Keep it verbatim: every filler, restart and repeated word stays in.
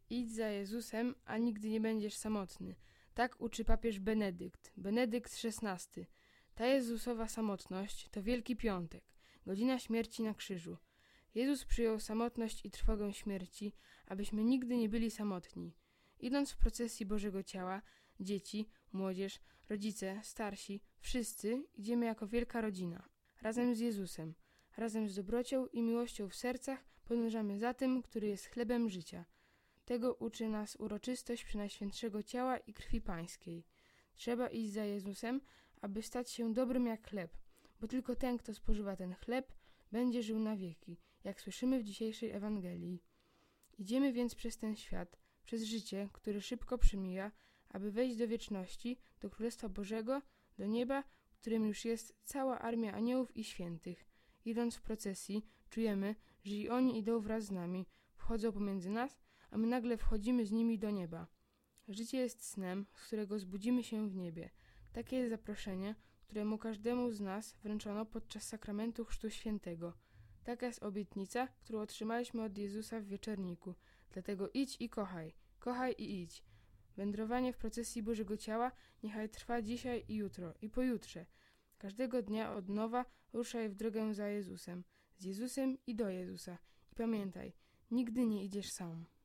Idź za Jezusem, a nigdy nie będziesz samotny. Tak uczy papież Benedykt, Benedykt szesnasty. Ta Jezusowa samotność to Wielki Piątek, godzina śmierci na krzyżu. Jezus przyjął samotność i trwogę śmierci, abyśmy nigdy nie byli samotni. Idąc w procesji Bożego Ciała, dzieci, młodzież, rodzice, starsi, wszyscy idziemy jako wielka rodzina. Razem z Jezusem, razem z dobrocią i miłością w sercach podążamy za tym, który jest chlebem życia. Tego uczy nas uroczystość Przenajświętszego Ciała i Krwi Pańskiej. Trzeba iść za Jezusem, aby stać się dobrym jak chleb, bo tylko ten, kto spożywa ten chleb, będzie żył na wieki, jak słyszymy w dzisiejszej Ewangelii. Idziemy więc przez ten świat, przez życie, które szybko przemija, aby wejść do wieczności, do Królestwa Bożego, do nieba, w którym już jest cała armia aniołów i świętych. Idąc w procesji, czujemy, że i oni idą wraz z nami, wchodzą pomiędzy nas, a my nagle wchodzimy z nimi do nieba. Życie jest snem, z którego zbudzimy się w niebie. Takie jest zaproszenie, któremu każdemu z nas wręczono podczas sakramentu Chrztu Świętego. Taka jest obietnica, którą otrzymaliśmy od Jezusa w wieczorniku. Dlatego idź i kochaj, kochaj i idź. Wędrowanie w procesji Bożego Ciała niechaj trwa dzisiaj i jutro, i pojutrze. Każdego dnia od nowa ruszaj w drogę za Jezusem, z Jezusem i do Jezusa. I pamiętaj, nigdy nie idziesz sam.